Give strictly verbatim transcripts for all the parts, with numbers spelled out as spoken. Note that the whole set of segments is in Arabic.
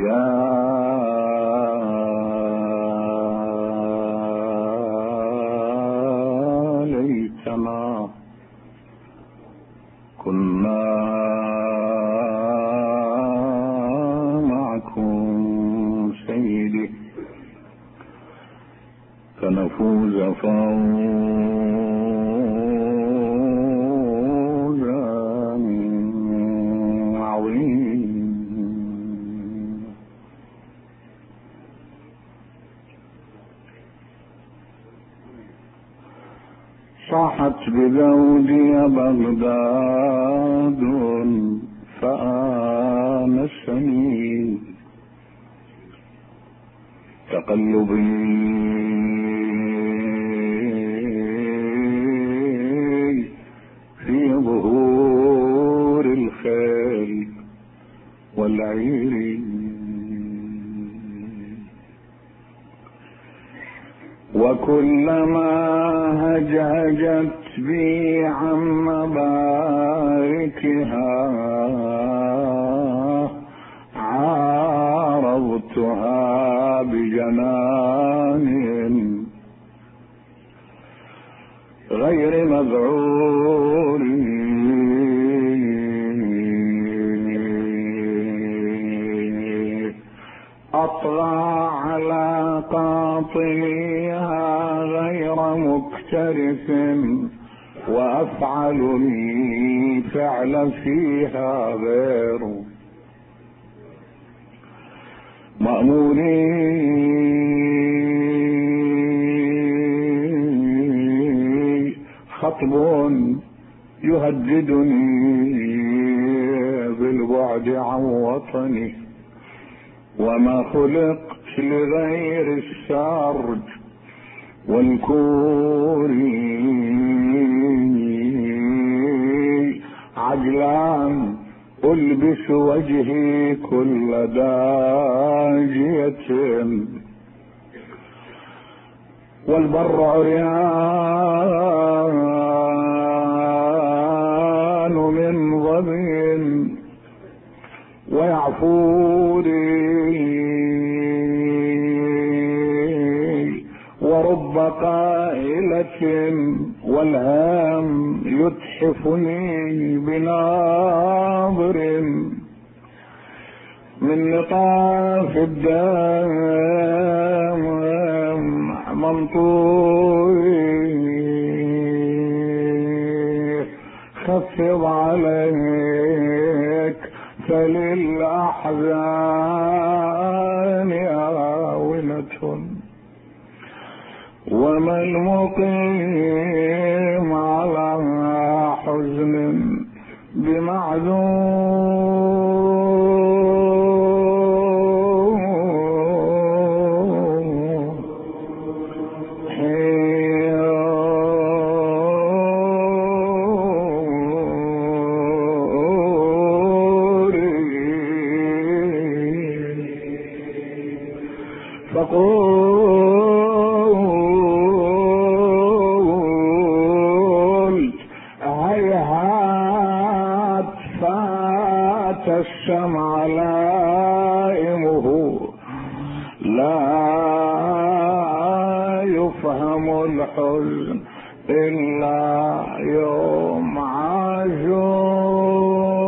يا ليتنا كنا معكم سيدي فنفوز فوزا عظيما. صاحت بذودي بغداد فآنسني تقلبي في ظهور الخيل والعير، وكلما هجهجت بي عن مباركها عارضتها بجنان غير مذعور أطغى على قاطنيها غير مكترث وأفعل لي فعل فيها غير مأموري. خطب يهددني بالبعد عن وطني وما خلقت لغير السرج والكور، عجلان ألبس وجهي كل داجية والبر عريان من ظبي ويعفوري، ورب قائلة والهام يتحفني بناظر من لطاف الدم منطوي. خفض عليك فللأحزان آونة وما المقيم على حزن بمعذور. فقلت هيهات فات الشمع لائمه لا يفهم الحزن إلا يوم عاشور.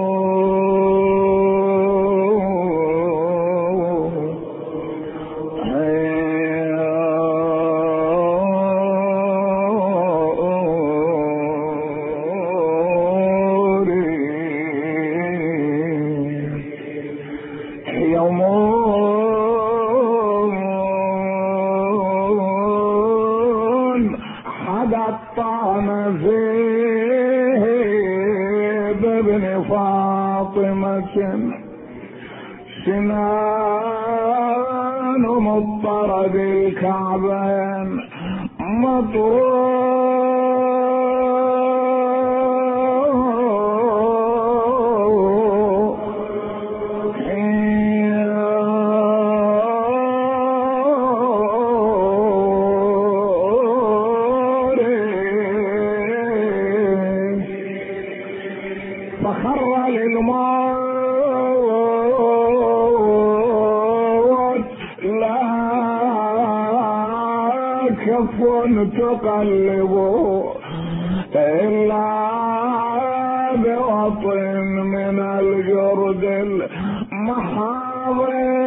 سنان مضطرد الكعبين مطروح فخر للماء كف تقلب إلا بوطن من الجرد المحاضر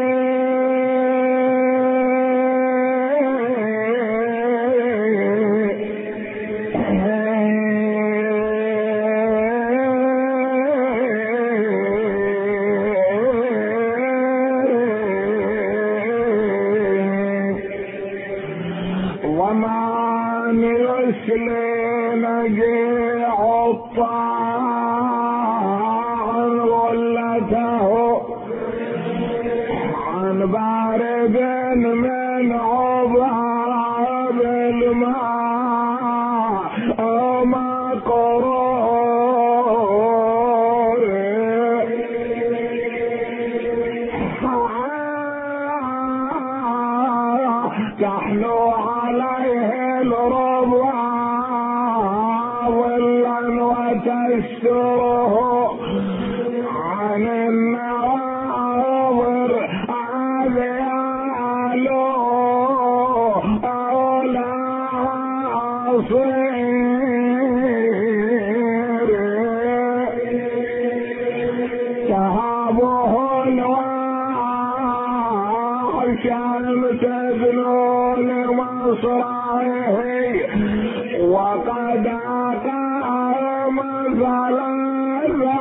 وقد أقام ثلاثة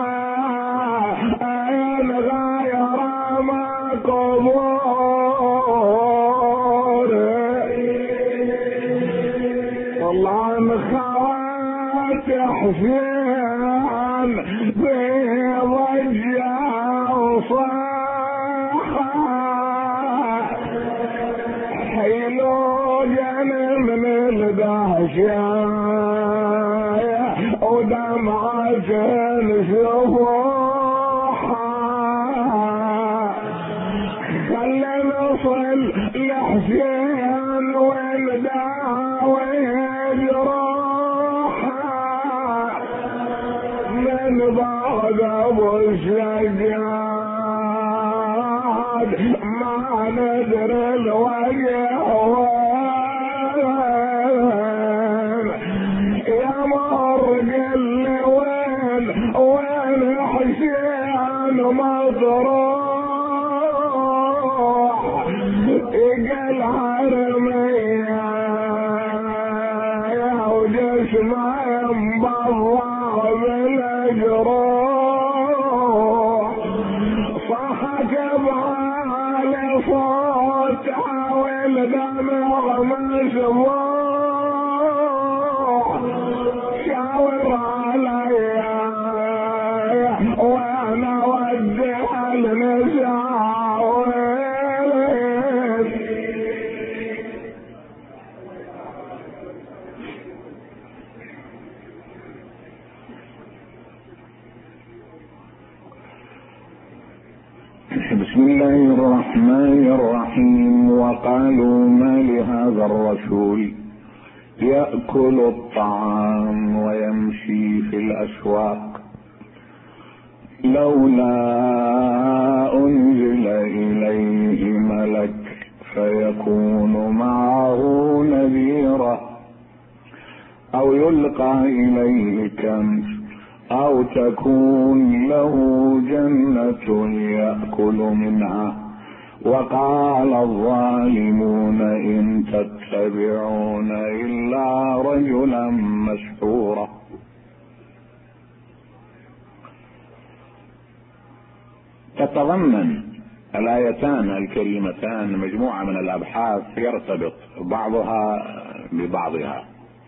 أين غير مقبور والله خوات حسين في ضجة وصاحة حيلو جنم من الدهشة ودمعة شفوحة خلي نصل لحسين ونداوي جروحه من بعد ابو الشجاد ما ندري الوجه مطروح اجل حرمية وجسمه ينبضع بالجروح صحك بعالي صوتها والدمع مسبوح شاور عليا وانا ودع المساوي بسم الله الرحمن الرحيم. وقالوا ما لهذا الرسول يأكل الطعام ويمشي في الأسواق لولا أنزل إليه ملك فيكون معه نذيرا أو يلقى إليه كنز أو تكون له جنة يأكل منها. وقال الظالمون إن تتبعون إلا رجلا مسحورا. تتضمن الآيتان الكريمتان مجموعة من الأبحاث يرتبط بعضها ببعضها.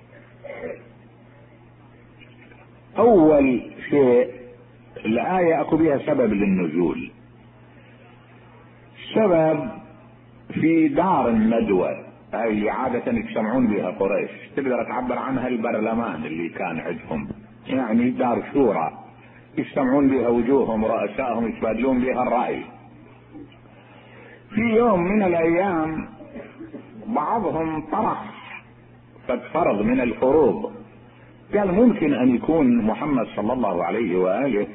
أول شيء الآية أكو بها سبب للنزول، سبب في دار الندوة هاي اللي عادة يجتمعون بها قريش، تقدر تعبر عنها البرلمان اللي كان عندهم، يعني دار شورى يجتمعون بها وجوههم رؤسائهم يتبادلون بها الرأي. في يوم من الأيام بعضهم طرح فرض من الفروض، قال ممكن أن يكون محمد صلى الله عليه وآله،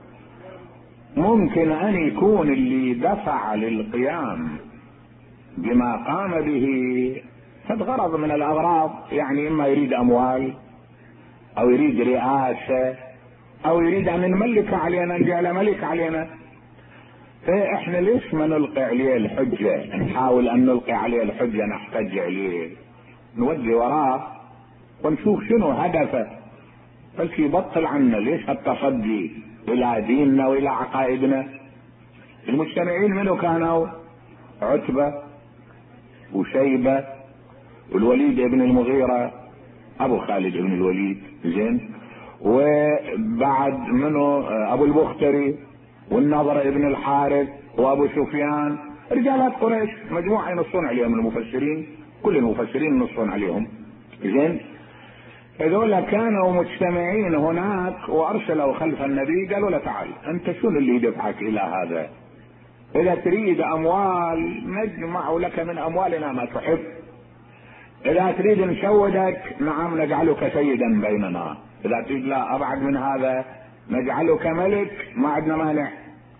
ممكن أن يكون اللي دفع للقيام بما قام به هذا غرض من الاغراض، يعني اما يريد اموال او يريد رئاسة او يريد ان نملك علينا، نجعل ملك علينا. فاحنا ليش ما نلقي عليه الحجة؟ نحاول ان نلقي عليه الحجة، نحتج عليه، نودي وراه ونشوف شنو هدفه، بس يبطل عنا. ليش هالتصدي الى ديننا والى عقائدنا؟ المجتمعين منه كانوا عتبة وشيبة والوليد بن المغيرة ابو خالد بن الوليد، زين، وبعد منه ابو البختري والنضر بن الحارث وابو سفيان، رجالات قريش، مجموعة ينصون عليهم المفسرين، كل المفسرين ينصون عليهم، زين. هذول كانوا مجتمعين هناك وارسلوا خلف النبي، قالوا له تعال انت شنو اللي يدفعك الى هذا؟ اذا تريد اموال نجمع لك من اموالنا ما تحب، اذا تريد نشودك نعم نجعلك سيدا بيننا، اذا تريد لا ابعد من هذا نجعلك ملك، ما عندنا مانع.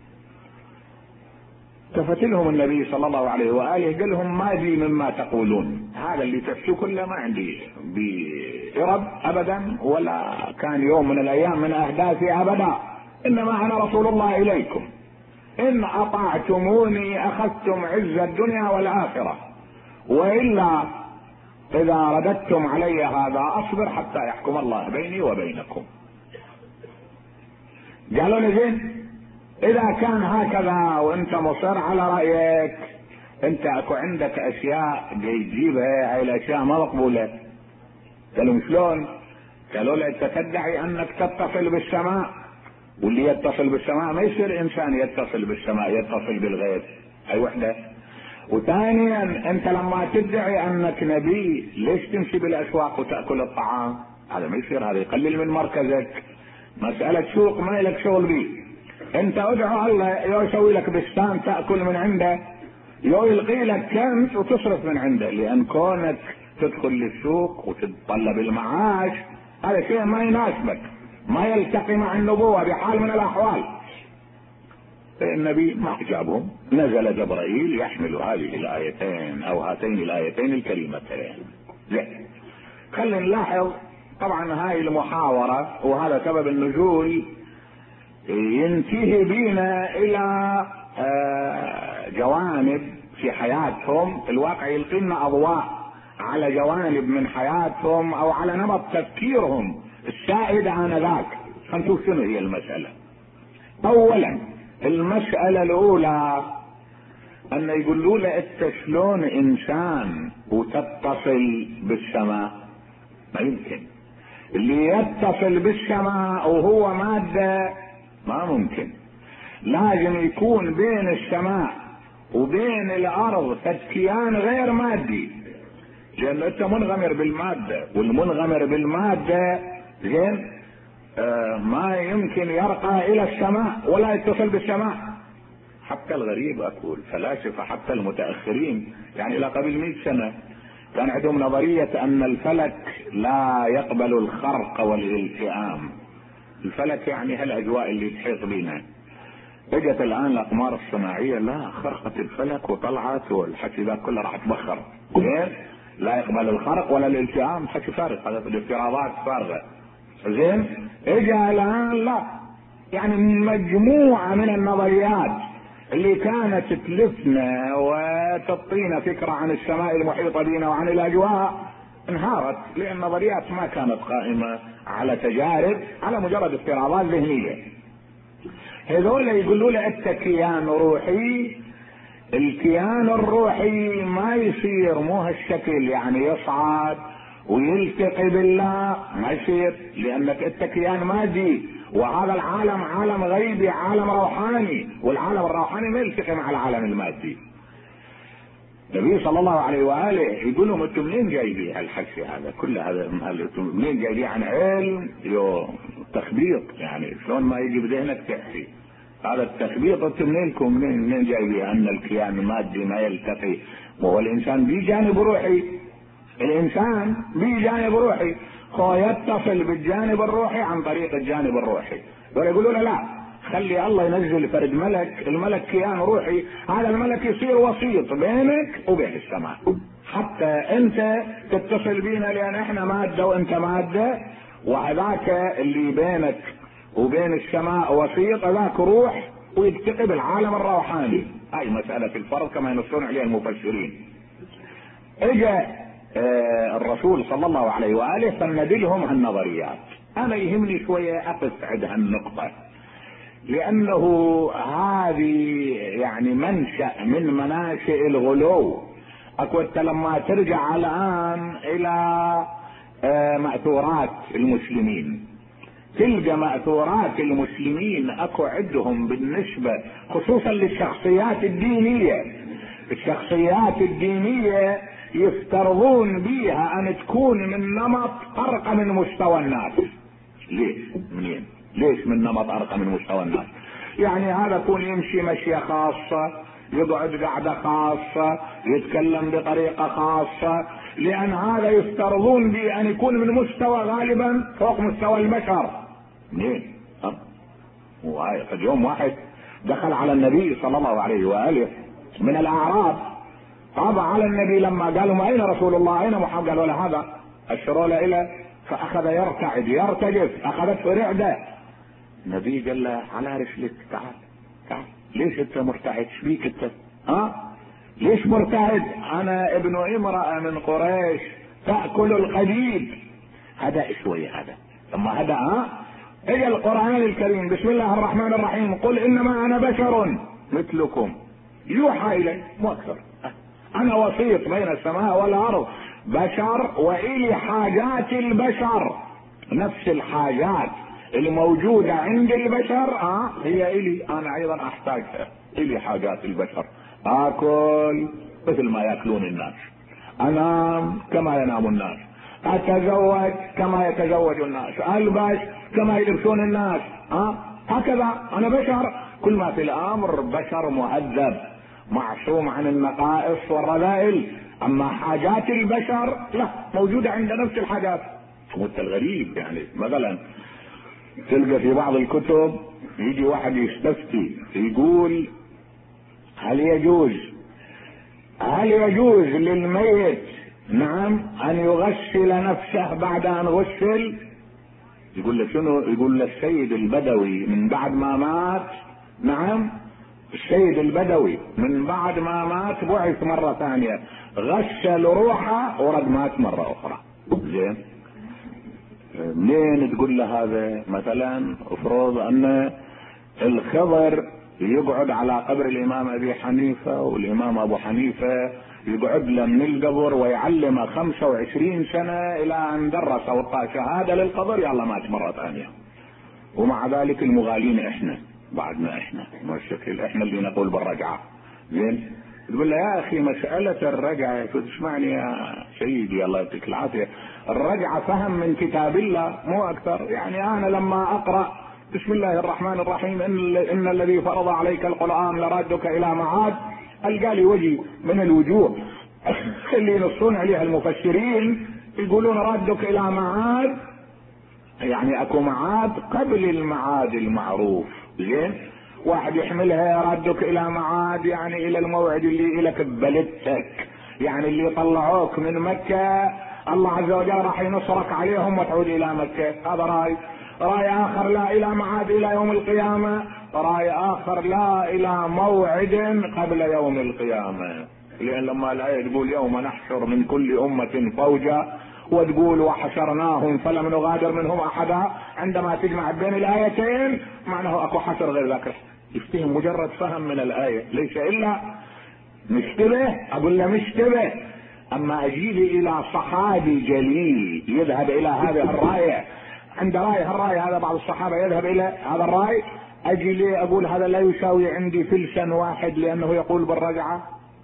التفت لهم النبي صلى الله عليه واله قال لهم ما بي مما تقولون، هذا اللي تحكوا كله ما عندي بإرب ابدا، ولا كان يوم من الايام من اهدافي ابدا، انما انا رسول الله اليكم، ان اطعتموني اخذتم عز الدنيا والاخرة، والا اذا رددتم علي هذا اصبر حتى يحكم الله بيني وبينكم. قالوا لي زين، اذا كان هكذا وانت مصر على رأيك، انت اكو عندك اشياء جاي تجيبها، هاي الاشياء ما مقبولة. قالوا شلون؟ قالوا له انت تدعي انك تتصل بالسماء، واللي يتصل بالسماء ما يصير انسان يتصل بالسماء، يتصل بالغيب، هاي وحدة. وثانيا انت لما تدعي انك نبي ليش تمشي بالاسواق وتأكل الطعام؟ هذا ما يصير، هذا يقلل من مركزك. مسألة سوق ما لك شغل بيه، انت ادعو الله يو يسوي لك بستان تأكل من عنده، يو يلقي لك كنز وتصرف من عنده، لان كونك تدخل للسوق وتتطلب المعاش هذا شيء ما يناسبك، ما يلتقي مع النبوة بحال من الاحوال. النبي ما اجابهم، نزل جبرائيل يحمل هذه الايتين او هاتين الايتين الكريمتين. زين، خلينا نلاحظ طبعا هاي المحاورة وهذا سبب النزول ينتهي بينا الى جوانب في حياتهم، الواقع يلقي لنا اضواء على جوانب من حياتهم او على نمط تفكيرهم السائد آنذاك. فنشوف شنو هي المسألة. اولا المسألة الاولى ان يقولوا له انت شلون انسان وتتصل بالسماء؟ ما يمكن، اللي يتصل بالسماء وهو مادة ما ممكن، لازم يكون بين السماء وبين الارض كيان غير مادي، لان انت منغمر بالمادة، والمنغمر بالمادة زين آه ما يمكن يرقى الى السماء ولا يتصل بالسماء. حتى الغريب اقول الفلاسفة حتى المتأخرين يعني الى قبل مئة سنة كان عندهم نظرية ان الفلك لا يقبل الخرق والالتئام. الفلك يعني هالاجواء اللي تحيط بنا. اجت الان الاقمار الصناعية لا خرقت الفلك وطلعت والحكي ذا كله راح تبخر، زين، لا يقبل الخرق ولا الالتئام، حكي فارغ، هذا الافتراضات فارغة. زين، اجى الان لا، يعني مجموعة من النظريات اللي كانت تلفنا وتعطينا فكرة عن السماء المحيطة بنا وعن الاجواء انهارت، لان النظريات ما كانت قائمة على تجارب، على مجرد افتراضات ذهنية. هذول يقولوا له انت كيان روحي، الكيان الروحي ما يصير مو هالشكل، يعني يصعد ويلتقي بالله، ما يصير، لانك انت كيان مادي، وهذا العالم عالم غيبي، عالم روحاني، والعالم الروحاني ما يلتقي مع العالم المادي. النبي صلى الله عليه واله يقول لهم انتم منين جايبين هالحكي هذا كل هذا؟ انتم منين جايبين عن علم يو تخبيط؟ يعني شلون ما يجي بذهنك تحكي هذا التخبيط؟ انتم منينكم منين منين جايبين ان الكيان المادي ما يلتقي؟ وهو الانسان بيه جانب روحي، الانسان بيه جانب روحي، هو يتصل بالجانب الروحي عن طريق الجانب الروحي. ويقولوا له لا، خلي الله ينزل فرد ملك، الملك كيان روحي، هذا الملك يصير وسيط بينك وبين السماء، حتى انت تتصل بينا لان احنا مادة وانت مادة، وهذاك اللي بينك وبين السماء وسيط، ذاك روح ويلتقي بالعالم الروحاني. هاي مسألة الفرض كما ينصون عليها المفسرين. اجا آه الرسول صلى الله عليه وآله فندلهم هالنظريات. انا يهمني شوية اقف عند هالنقطة، لانه هذه يعني منشأ من مناشئ الغلو. اكو انت لما ترجع الان الى آه مأثورات المسلمين، تلقى مأثورات المسلمين اكو عندهم بالنسبة خصوصا للشخصيات الدينية، الشخصيات الدينية يفترضون بيها ان تكون من نمط ارقى من مستوى الناس. ليش؟ منين؟ ليش من نمط ارقى من مستوى الناس؟ يعني هذا يكون يمشي مشية خاصة، يقعد قعدة خاصة، يتكلم بطريقة خاصة، لان هذا يفترضون به ان يكون من مستوى غالبا فوق مستوى البشر. منين؟ ها؟ وقد يوم واحد دخل على النبي صلى الله عليه وآله من الاعراب، طاب على النبي لما قالوا اين رسول الله اين محمد؟ قالوا له هذا اشروا له الى، فاخذ يرتعد يرتجف، اخذته رعده. النبي قال له على رسلك، تعال تعال. ليش انت مرتعد؟ ايش بيك انت؟ ها؟ ليش مرتعد؟ انا ابن امرأة من قريش تأكل القديد. هدأ شوية هذا. لما هدأ ها اجى القرآن الكريم بسم الله الرحمن الرحيم قل انما انا بشر مثلكم يوحى الي، مو اكثر. انا وسيط بين السماء والارض، بشر والي حاجات البشر، نفس الحاجات الموجودة عند البشر اه هي الي انا ايضا احتاجها. الي حاجات البشر، اكل مثل ما ياكلون الناس، انام كما ينام الناس، اتزوج كما يتزوج الناس، البس كما يلبسون الناس، اه هكذا انا بشر. كل ما في الامر بشر مهذب معصوم عن النقائص والرذائل. اما حاجات البشر لا، موجودة عند نفس الحاجات. وانت الغريب يعني مثلا تلقى في بعض الكتب يجي واحد يستفتي يقول هل يجوز هل يجوز للميت نعم ان يغسل نفسه بعد ان غسل؟ يقول له شنو؟ يقول له السيد البدوي من بعد ما مات، نعم السيد البدوي من بعد ما مات بعث مرة ثانية، غسل روحه ورد مات مرة اخرى. زين، منين تقول له هذا؟ مثلا افرض ان الخضر يقعد على قبر الامام ابي حنيفة، والامام ابو حنيفة يقعد له من القبر ويعلمه خمسة وعشرين سنة الى ان درس وطا شهادة للقبر، يلا مات مرة ثانية. ومع ذلك المغالين احنا، بعدنا احنا ما الشكل، احنا اللي نقول بالرجعة. زين، تقول له يا اخي مسألة الرجعة تسمعني يا سيدي الله يعطيك العافية، الرجعة فهم من كتاب الله مو اكثر. يعني انا لما اقرأ بسم الله الرحمن الرحيم ان, إن الذي فرض عليك القرآن لرادك الى معاد، القى لي وجه من الوجوه اللي ينصون عليها المفسرين يقولون رادك الى معاد، يعني اكو معاد قبل المعاد المعروف. زين، واحد يحملها رادك الى معاد يعني الى الموعد اللي الك ببلدتك، يعني اللي طلعوك من مكة الله عز وجل راح ينصرك عليهم وتعود الى مكة. هذا راي. راي اخر لا الى معاد الى يوم القيامة، راي اخر لا الى موعد قبل يوم القيامة. لان لما الايه تقول يوم نحشر من كل امة فوجا، وتقول وحشرناهم فلم نغادر منهم احدا، عندما تجمع بين الايتين معناه اكو حشر غير ذاك. يفتهم مجرد فهم من الايه، ليس الا مشتبه. اقول له مشتبه. اما اجيب الى صحابي جليل يذهب الى هذه الرايه، عند رايه الرايه هذا بعض الصحابه يذهب الى هذا الراي، اجي لي اقول هذا لا يساوي عندي فلسا واحد لانه يقول بالرجعه.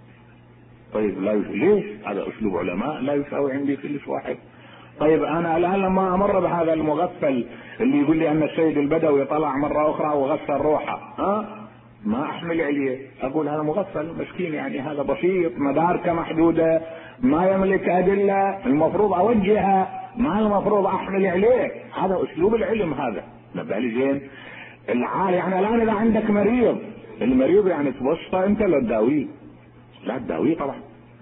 طيب لا يس... ليش؟ هذا اسلوب علماء، لا يساوي عندي فلس واحد. طيب انا الان لما امر بهذا المغفل اللي يقول لي ان السيد البدوي طلع مرة اخرى وغسل روحه، ها ما احمل عليه، اقول هذا مغفل مسكين، يعني هذا بسيط مداركه محدودة ما يملك ادلة، المفروض اوجهها، ما المفروض احمل عليه. هذا اسلوب العلم هذا. نبالي زين العالي. يعني الان اذا عندك مريض، المريض يعني تبسطه انت لا تداويه، لا تداويه طبعا،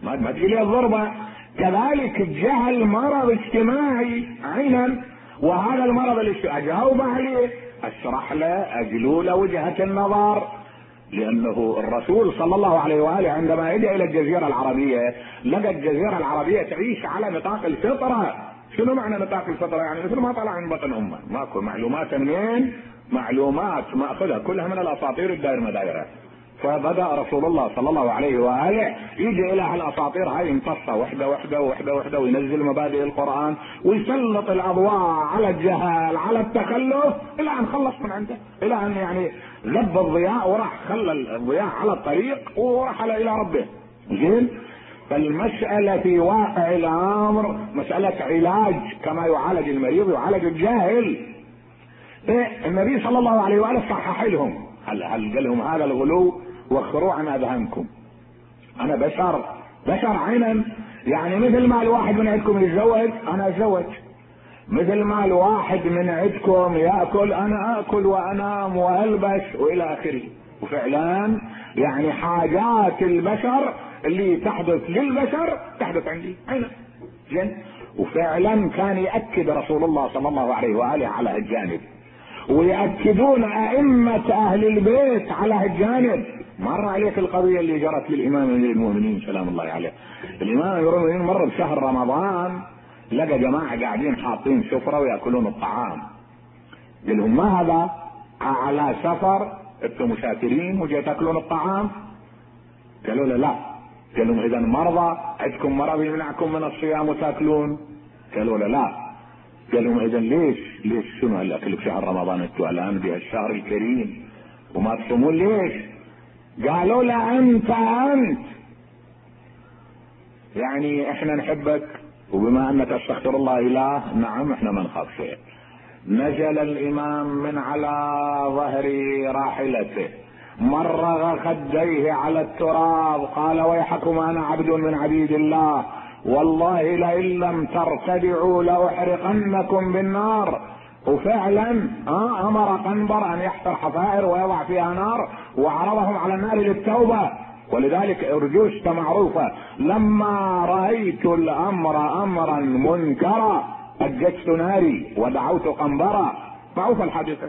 ما, ما تجي لي الضربة. كذلك الجهل مرض اجتماعي عينا، وهذا المرض الاجتماعي اجاوب عليه، اشرح له، اجلو له وجهة النظر. لانه الرسول صلى الله عليه واله عندما يجي الى الجزيرة العربية لقى الجزيرة العربية تعيش على نطاق الفطرة. شنو معنى نطاق الفطرة؟ يعني مثل ما طلع من بطن امه، ماكو معلومات منين؟ معلومات ماخذها كلها من الاساطير الدائر مدايره. فبدأ رسول الله صلى الله عليه وآله يجي إلى الأساطير هاي يمتصها وحدة وحدة وحدة وحدة، وينزل مبادئ القرآن ويسلط الأضواء على الجهل على التخلف إلى أن خلص من عنده، إلى أن يعني ذب الضياء وراح خلى الضياء على الطريق ورحل إلى ربه. زين. فالمسألة في واقع الأمر مسألة علاج، كما يعالج المريض يعالج الجاهل. إيه النبي صلى الله عليه وآله صحح لهم، هل هل قال لهم هذا الغلو وخروا عن اذهانكم، انا بشر بشر عينا. يعني مثل ما الواحد من عندكم يتزوج انا اتزوج، مثل ما الواحد من عندكم ياكل انا اكل وانام والبس والى اخره. وفعلا يعني حاجات البشر اللي تحدث للبشر تحدث عندي عينا. زين. وفعلا كان يأكد رسول الله صلى الله عليه وآله على الجانب، ويأكدون أئمة أهل البيت على هالجانب. مر عليك القضية اللي جرت للإمام أمير المؤمنين سلام الله عليه. الإمام أمير المؤمنين مر بشهر رمضان لقى جماعة قاعدين حاطين سفرة ويأكلون الطعام. قال لهم ما هذا؟ على سفر انتم مسافرين وجاي تأكلون الطعام؟ قالوا له لا. قال لهم إذا مرضى عندكم مرض يمنعكم من الصيام وتأكلون؟ قالوا له لا. قال لهم اذا ليش ليش شنو هالاكل بشهر رمضان انتوا الان بهالشهر الكريم وما تصومون ليش؟ قالوا له انت انت يعني احنا نحبك، وبما انك استغفر الله اله نعم احنا ما نخاف شيء. نزل الامام من على ظهر راحلته مرغ خديه على التراب قال ويحكم انا عبد من عبيد الله والله لئن لم ترتدعوا لاحرقنكم بالنار. وفعلا آه امر قنبر ان يحفر حفائر ويضع فيها نار وعرضهم على النار للتوبه. ولذلك ارجوشت معروفه لما رايت الامر امرا منكرا اججت ناري ودعوت قنبرا. معروفه الحادثه.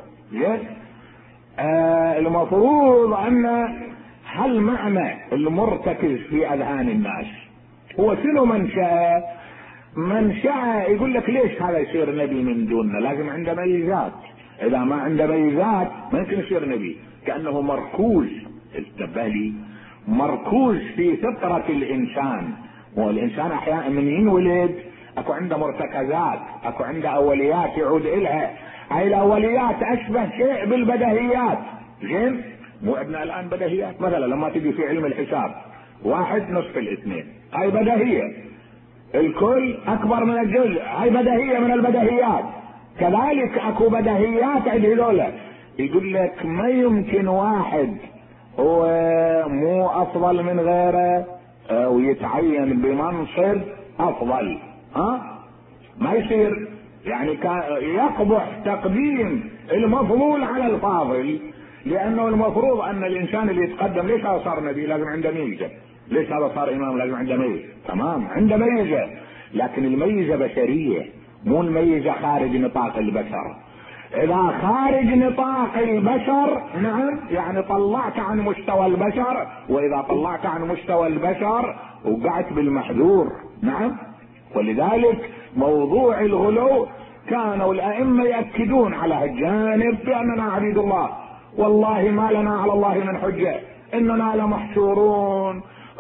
آه المفروض ان هل معنى المرتكز في اذهان الناس هو شنو منشأ؟ منشأ يقول لك ليش هذا يصير نبي من دوننا؟ لازم عنده ميزات، اذا ما عنده ميزات ما يمكن يصير نبي. كأنه مركوز التبالي مركوز في فطرة الانسان. والانسان احيانا من ينولد اكو عنده مرتكزات، اكو عنده اوليات يعود الها. هاي الاوليات اشبه شيء بالبديهيات. زين. مو عندنا الان بديهيات مثلا لما تجي في علم الحساب واحد نصف الاثنين هاي بديهية، الكل اكبر من الجزء هاي بديهية من البديهيات. كذلك اكو بديهيات عند هذولا يقول لك ما يمكن واحد هو مو افضل من غيره ويتعين بمنصب افضل، ها ما يصير. يعني يقبح تقديم المفضول على الفاضل، لانه المفروض ان الانسان اللي يتقدم ليش هذا صار نبي لازم عنده ميزه، ليش هذا صار امام لازم عنده ميزه. تمام عنده ميزه، لكن الميزه بشريه مو الميزه خارج نطاق البشر. اذا خارج نطاق البشر نعم يعني طلعت عن مستوى البشر، واذا طلعت عن مستوى البشر وقعت بالمحذور. نعم. ولذلك موضوع الغلو كانوا الائمه ياكدون على هالجانب باننا عبيد الله والله ما لنا على الله من حجه، اننا لمحشورون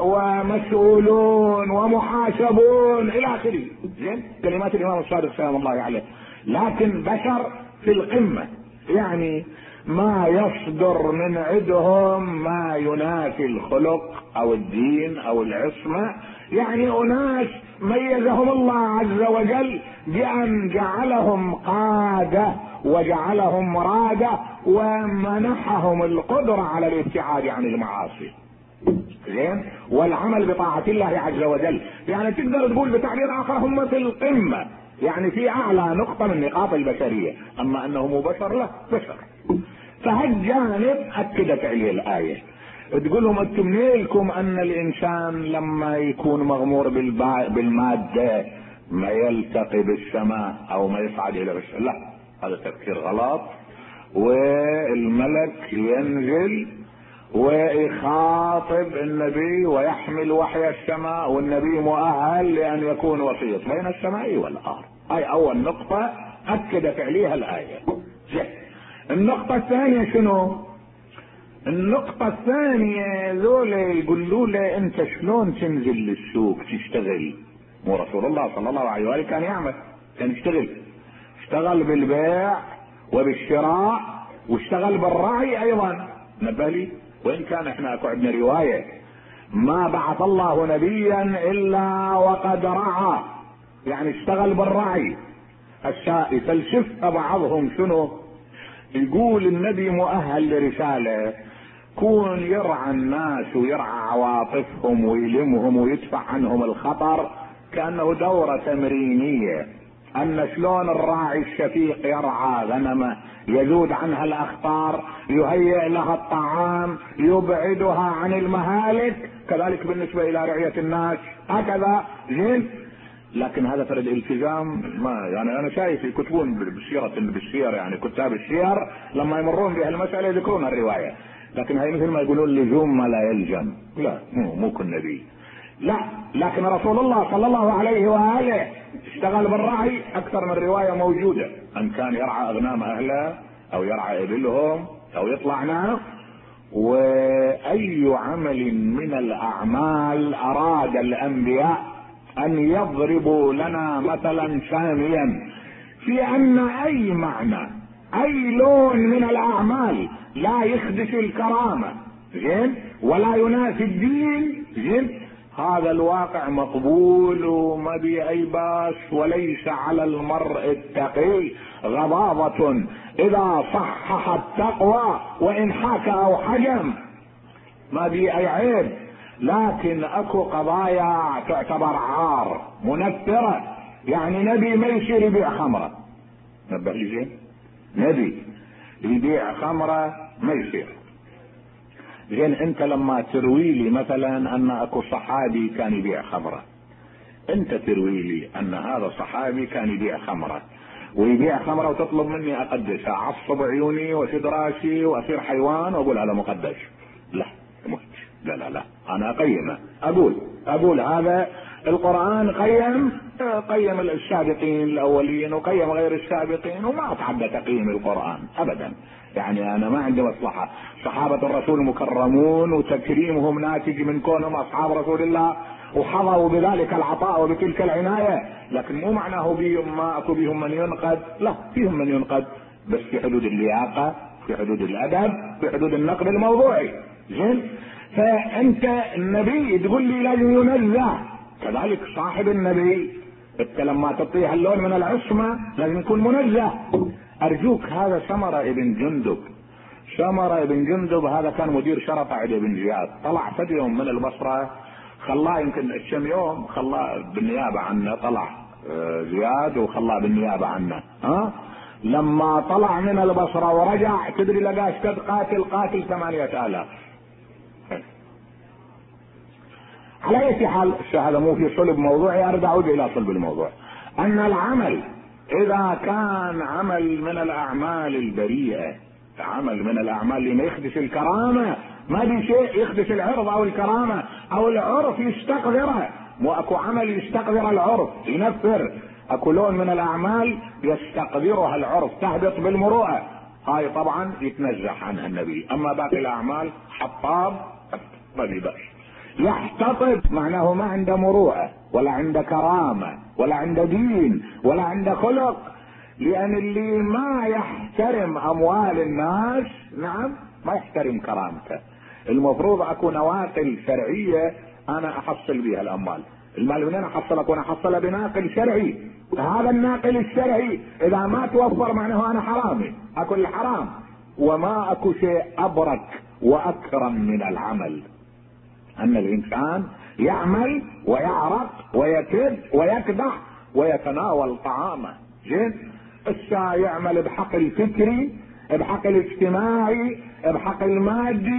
ومسؤولون ومحاسبون الى اخره. زين. كلمات الامام الصادق سلام الله عليه. لكن بشر في القمه، يعني ما يصدر من عندهم ما ينافي الخلق او الدين او العصمه. يعني اناس ميزهم الله عز وجل بان جعلهم قاده وجعلهم مرادة ومنحهم القدرة على الابتعاد عن المعاصي. زين. والعمل بطاعة الله عز وجل. يعني تقدر تقول بتعبير اخر هم في القمة، يعني في اعلى نقطة من نقاط البشرية. اما انه مو بشر لا بشر. فهالجانب اكدت عليه الاية. تقول لهم انتم منيلكم ان الانسان لما يكون مغمور بالمادة ما يلتقي بالسماء او ما يصعد الى السماء؟ لا، هذا تفكير غلط. والملك ينزل ويخاطب النبي ويحمل وحي السماء، والنبي مؤهل لان يكون وسيط بين السماء والارض. هاي اول نقطة اكد فعليها الاية. النقطة الثانية شنو؟ النقطة الثانية ذولا يقولوا له انت شلون تنزل للسوق تشتغل؟ مو رسول الله صلى الله عليه وآله كان يعمل، كان يشتغل، اشتغل بالبيع وبالشراء واشتغل بالرعي ايضا. نبه لي، وان كان احنا اكو عندنا رواية ما بعث الله نبيا الا وقد رعى، يعني اشتغل بالرعي. الشاء فلسف بعضهم شنو؟ يقول النبي مؤهل لرسالة، كون يرعى الناس ويرعى عواطفهم ويلمهم ويدفع عنهم الخطر، كأنه دورة تمرينية، ان شلون الراعي الشفيق يرعى غنمه، يذود عنها الاخطار، يهيئ لها الطعام، يبعدها عن المهالك، كذلك بالنسبة الى رعية الناس هكذا. زين، لكن هذا فرد التزام. ما يعني انا شايف يكتبون بسيرة بالسير، يعني كتاب السير لما يمرون بهالمسألة يذكرون الرواية، لكن هاي مثل ما يقولون لزوم ما لا يلزم. لا، مو مو كل نبي، لا، لكن رسول الله صلى الله عليه وآله اشتغل بالرعي اكثر من رواية موجودة، ان كان يرعى اغنام اهله او يرعى ابلهم او يطلع ناس. واي عمل من الاعمال اراد الانبياء ان يضربوا لنا مثلا ساميا في ان اي معنى اي لون من الاعمال لا يخدش الكرامة، زين، ولا ينافي الدين، زين، هذا الواقع مقبول وما بي اي باس. وليس على المرء التقي غضاضة اذا صحح التقوى وان حاك او حجم، ما بي اي عيب. لكن اكو قضايا تعتبر عار منفرة، يعني نبي ما يصير يبيع خمرة، نبه لي زين، نبي يبيع خمرة ما يصير. زين، انت لما تروي لي مثلا ان اكو صحابي كان يبيع خمرة، انت تروي لي ان هذا الصحابي كان يبيع خمرة ويبيع خمرة وتطلب مني اقدسها، اعصب عيوني واشد راسي واصير حيوان واقول هذا مقدس؟ لا، لا لا لا، انا اقيمه، اقول اقول هذا القرآن قيم قيم السابقين الاولين وقيم غير السابقين، وما اتعدى تقييم القرآن ابدا. يعني انا ما عندي مصلحة، صحابة الرسول مكرمون وتكريمهم ناتج من كونهم اصحاب رسول الله وحظوا بذلك العطاء وبتلك العناية، لكن مو معناه بيهم ما اكو بيهم من ينقد، لا، فيهم من ينقد بس في حدود اللياقة، في حدود الادب، في حدود النقد الموضوعي. زين، فانت النبي تقول لي لازم ينزه، كذلك صاحب النبي انت لما تعطيه اللون من العصمة لازم يكون منزه. ارجوك، هذا سمرة ابن جندب، سمرة ابن جندب هذا كان مدير شرطة عند ابن زياد، طلع فد يوم من البصرة، خلاه يمكن الشم يوم خلاه بالنيابة عنه، طلع زياد وخلاه بالنيابة عنه. ها، لما طلع من البصرة ورجع تدري لقى اشتد قاتل قاتل ثمانية آلاف. على اي حال هذا مو في صلب موضوعي، ارجع اعود الى صلب الموضوع، ان العمل اذا كان عمل من الاعمال البريئة، عمل من الاعمال اللي ما يخدش الكرامة، ما دي شيء يخدش العرض او الكرامة او العرف يستقذره، مو اكو عمل يستقذر العرف ينفر، اكو لون من الاعمال يستقذرها العرف تهبط بالمروءة، هاي طبعا يتنزه عنها النبي. اما باقي الاعمال حطاب ما بيبقى يحتطب، معناه ما عنده مروءة ولا عنده كرامة ولا عنده دين ولا عنده خلق، لان اللي ما يحترم اموال الناس نعم ما يحترم كرامته. المفروض اكو نواقل شرعية انا احصل بها الاموال، المال منين احصل؟ اكون احصلها بناقل شرعي، هذا الناقل الشرعي اذا ما توفر معناه انا حرامي اكل الحرام. وما اكو شيء ابرك واكرم من العمل، ان الانسان يعمل ويعرق ويكد ويكدح ويتناول طعامه. زين، الساعة يعمل بحق الفكري، بحق الاجتماعي، بحق المادي،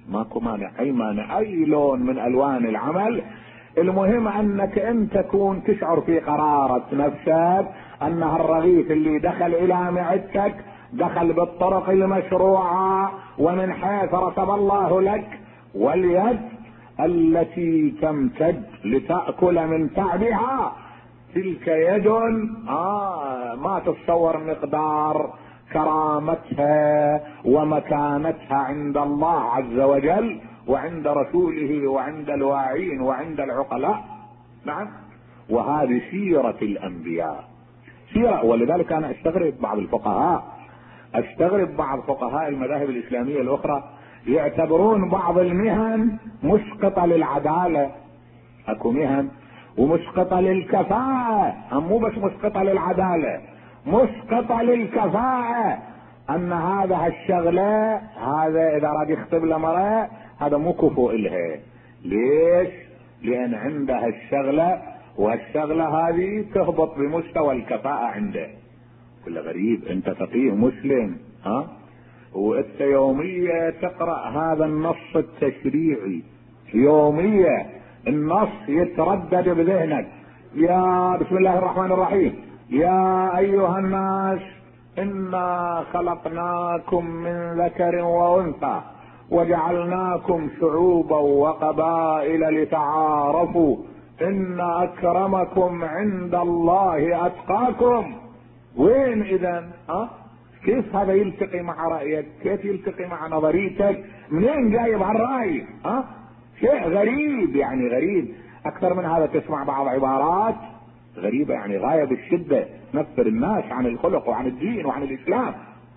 ماكو مانع، اي مانع، اي لون من الوان العمل. المهم انك انت تكون تشعر في قرارة نفسك ان الرغيف اللي دخل الى معدتك دخل بالطرق المشروعة ومن حيث رتب الله لك، واليد التي تمتد لتأكل من تعبها تلك يد آه ما تتصور مقدار كرامتها ومكانتها عند الله عز وجل وعند رسوله وعند الواعين وعند العقلاء. نعم، وهذه سيرة الأنبياء، سيرة. ولذلك أنا أستغرب بعض الفقهاء، أستغرب بعض فقهاء المذاهب الإسلامية الأخرى يعتبرون بعض المهن مسقطة للعدالة. أكو مهن ومسقطة للكفاءة، مو بس مسقطة للعدالة، مسقطة للكفاءة. أن هذا الشغلة هذا إذا راد يخطب لمرأة هذا مو كفؤ إلها. ليش؟ لأن عندها الشغلة، والشغلة هذه تهبط بمستوى الكفاءة عنده. كل غريب، أنت فقيه مسلم ها، وأنت يومية تقرأ هذا النص التشريعي، يومية النص يتردد بذهنك. يا بسم الله الرحمن الرحيم، يا أيها الناس إنا خلقناكم من ذكر وأنثى وجعلناكم شعوبا وقبائل لتعارفوا إن أكرمكم عند الله أتقاكم. وين إذن؟ أه؟ كيف هذا يلتقي مع رأيك؟ كيف يلتقي مع نظريتك؟ منين جايب هالرأي؟ أه؟ شيء غريب، يعني غريب. أكثر من هذا تسمع بعض عبارات غريبة يعني غاية بالشدة، تنفر الناس عن الخلق وعن الدين وعن الإسلام.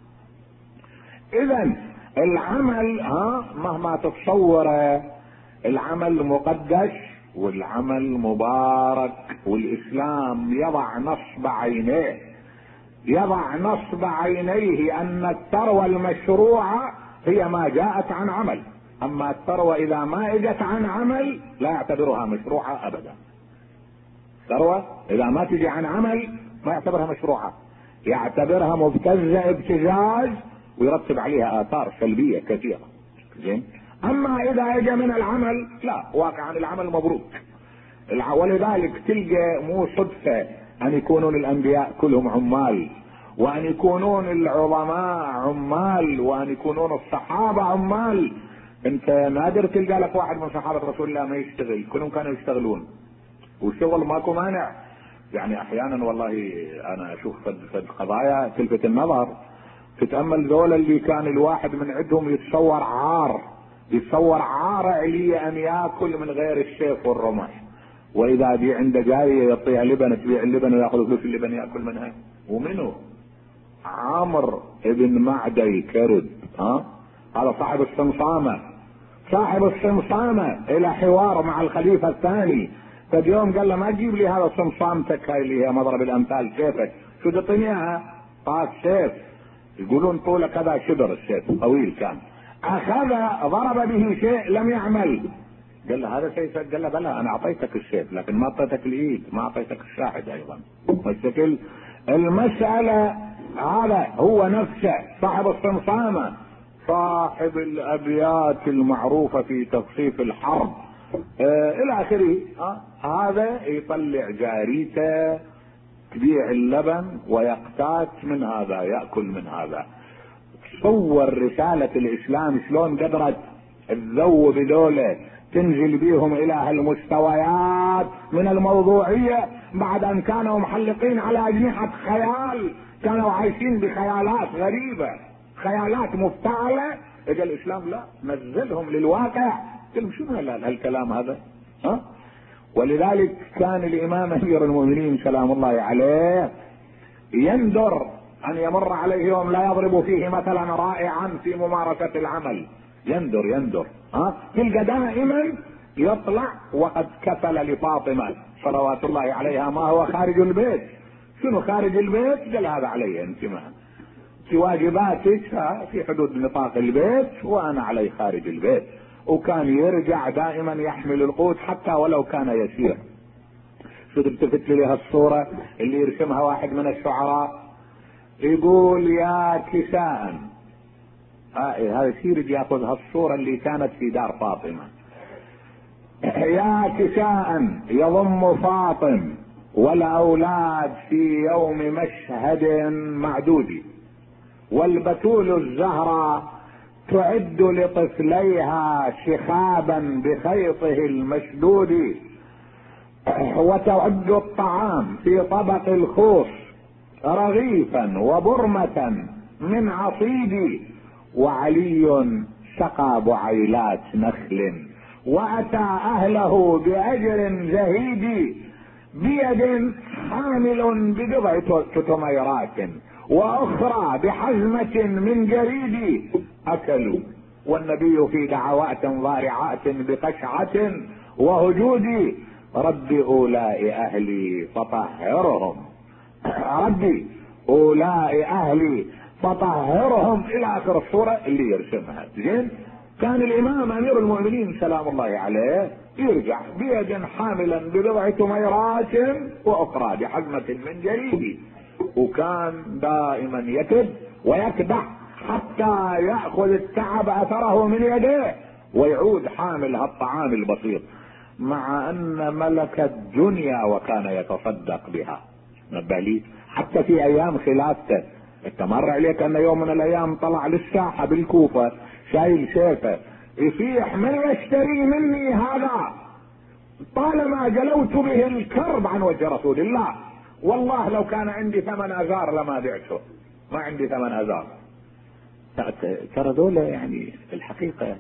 إذن العمل ها مهما تتصوره العمل مقدس والعمل مبارك، والإسلام يضع نصب عينيه، يضع نصب عينيه أن الثروة المشروعة هي ما جاءت عن عمل، أما الثروة إذا ما اجت عن عمل لا يعتبرها مشروعة أبدا. الثروة إذا ما تجي عن عمل ما يعتبرها مشروعة، يعتبرها مبتزة ابتزاز ويرتب عليها آثار سلبية كثيرة. زين، أما إذا اجى من العمل لا، واقعا العمل مبروك. ولذلك تلقى مو صدفة أن يكونون الأنبياء كلهم عمال، وأن يكونون العظماء عمال، وأن يكونون الصحابة عمال. أنت نادر تلقى لك واحد من صحابة رسول الله ما يشتغل، كلهم كانوا يشتغلون والشغل ماكو مانع. يعني أحيانا والله أنا أشوف فد قضايا تلفت النظر، تتأمل ذولا اللي كان الواحد من عندهم يتصور عار، يتصور عار عليه أن يأكل من غير السيف والرمح، واذا بي عنده جايه يعطيها لبن، تبيع اللبن وياخذ فلوس اللبن ياكل منها. ومنه عامر ابن معدي كرب، ها هذا صاحب الصمصامه، صاحب الصمصامه الى حوار مع الخليفه الثاني. فاليوم قال له ما تجيب لي هذا صمصامتك هاي اللي هي مضرب الامثال، سيفك شو تعطيني اياها؟ طاس سيف، يقولون طوله كذا شبر، السيف طويل كان. اخذ ضرب به شيء لم يعمل، قال له هذا سيفك؟ قال له بلى انا اعطيتك السيف لكن ما اعطيتك الايد، ما اعطيتك الشاهد ايضا. والشكل المسألة هذا هو نفسه صاحب الصمصامة، صاحب الابيات المعروفة في توصيف الحرب آه الى اخره. آه هذا يطلع جاريته تبيع اللبن ويقتات من هذا، يأكل من هذا. تصور رسالة الاسلام شلون قدرت الذو بدولة تنزل بيهم الى هالمستويات من الموضوعية، بعد ان كانوا محلقين على اجنحة خيال، كانوا عايشين بخيالات غريبة، خيالات مفتعلة. اجى الاسلام لا نزلهم للواقع. قلت شنو هالكلام هذا؟ ها؟ ولذلك كان الامام امير المؤمنين سلام الله عليه يندر ان يمر عليه يوم لا يضرب فيه مثلا رائعا في ممارسة العمل، يندر يندر ها تلقى دائما يطلع وقد كفل لفاطمة صلوات الله عليها ما هو خارج البيت. شنو خارج البيت؟ قال هذا علي انت، ما في واجباتك في حدود نطاق البيت وانا علي خارج البيت. وكان يرجع دائما يحمل القوت حتى ولو كان يسير. شو تلتفت لي الصورة اللي يرسمها واحد من الشعراء، يقول يا كساء هذا يصير ياخذ هالصورة اللي كانت في دار فاطمة. يا كساء يضم فاطم والأولاد في يوم مشهد معدود، والبتول الزهراء تعد لطفليها شخابا بخيطه المشدود، وتعد الطعام في طبق الخوص رغيفا وبرمة من عصيد، وعلي سقى بعيلات نخل واتى اهله باجر زهيد، بيد حامل ببضع تميرات واخرى بحزمة من جريد، اكلوا والنبي في دعوات ضارعات بقشعة وهجود، رب اولاء اهلي فطهرهم، ربي اولاء اهلي فطهرهم، الى اخر الصورة اللي يرسمها. زين، كان الامام امير المؤمنين سلام الله عليه يرجع بيد حاملا ببضع تميرات واخرى بحزمة من جريد، وكان دائما يكد ويكدح حتى يأخذ التعب اثره من يديه ويعود حامل هالطعام البسيط، مع ان ملك الدنيا وكان يتصدق بها. نبالي حتى في ايام خلافته، استمر عليك ان يوم من الايام طلع للساحة بالكوفة شايل سيفه يصيح من يشتري مني هذا طالما جلوت به الكرب عن وجه رسول الله، والله لو كان عندي ثمن ازار لما بعته، ما عندي ثمن ازار. ترى دولة يعني في الحقيقة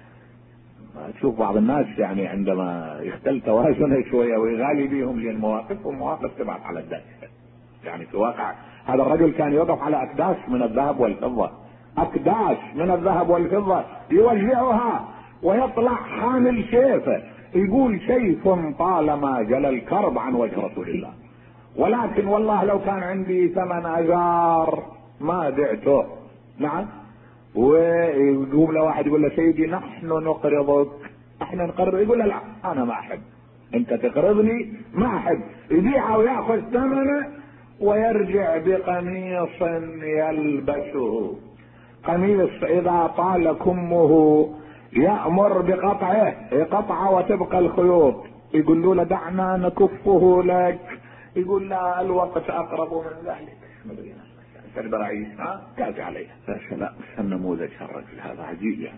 تشوف بعض الناس يعني عندما يختل توازنه شوية ويغالي بيهم لان مواقفهم مواقف تبعث على الدهشة. يعني في واقع هذا الرجل كان يوقف على اكداس من الذهب والفضة، اكداس من الذهب والفضة يوزعها، ويطلع حامل سيفه يقول سيف طالما جل الكرب عن وجه رسول الله، ولكن والله لو كان عندي ثمن ازار ما بعته. نعم، ويقوم له واحد يقول له سيدي نحن نقرضك، احنا نقرض، يقول له لا انا ما احب، انت تقرضني ما احب، يبيعه وياخذ ثمنه ويرجع بقميص يلبسه، قميص اذا طال كمه يأمر بقطعه، يقطعه وتبقى الخيوط، يقول له دعنا نكفه لك، يقول لا الوقت اقرب من ذلك. تقدر اعيش ها كاز عليه. لا النموذج الرجل هذا عجيب يعني.